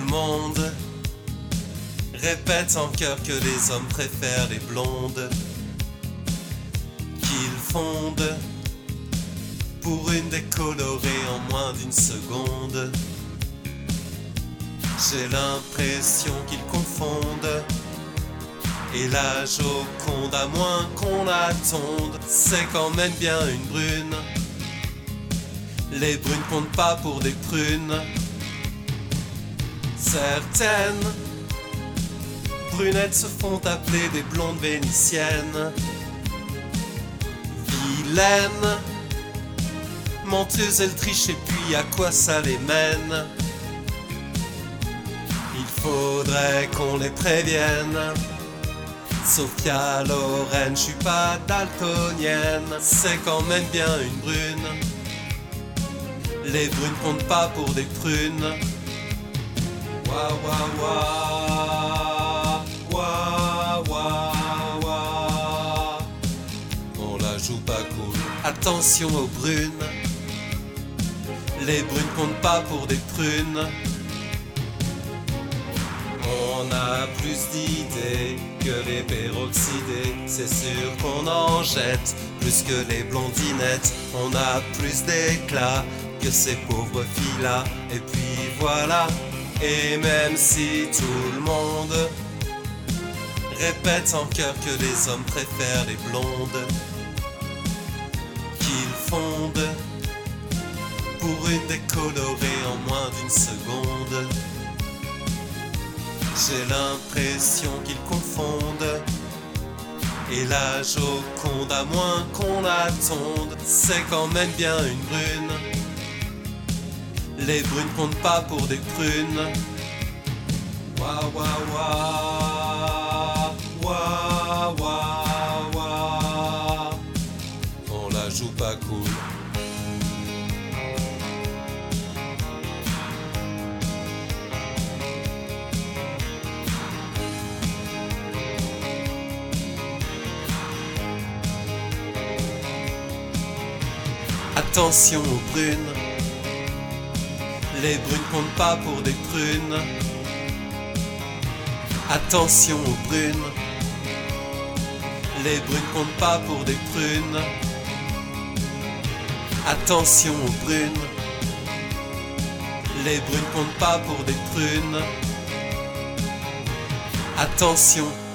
monde répète en chœur que les hommes préfèrent les blondes, qu'ils fondent pour une décolorée en moins d'une seconde. J'ai l'impression qu'ils confondent, et la Joconde, à moins qu'on la tonde, c'est quand même bien une brune. Les brunes comptent pas pour des prunes. Certaines brunettes se font appeler des blondes vénitiennes. Vilaines, menteuses, elles trichent, et puis à quoi ça les mène? Il faudrait qu'on les prévienne. Sophia Loren, je suis pas daltonienne, c'est quand même bien une brune. Les brunes comptent pas pour des prunes. Wa wa wa, wa wa wa. On la joue pas cool. Attention aux brunes. Les brunes comptent pas pour des prunes. On a plus d'idées que les peroxydés, c'est sûr qu'on en jette plus que les blondinettes. On a plus d'éclat que ces pauvres filles-là, et puis voilà. Et même si tout le monde répète en chœur que les hommes préfèrent les blondes, qu'ils fondent pour une décolorée en moins d'une seconde, j'ai l'impression qu'ils confondent, et la Joconde, à moins qu'on la tonde, c'est quand même bien une brune. Les brunes comptent pas pour des prunes. Wa wa wa, wa wa wa. On la joue pas cool. Attention aux brunes. Les brunes comptent pas pour des prunes. Attention aux brunes. Les brunes comptent pas pour des prunes. Attention aux brunes. Les brunes comptent pas pour des prunes. Attention.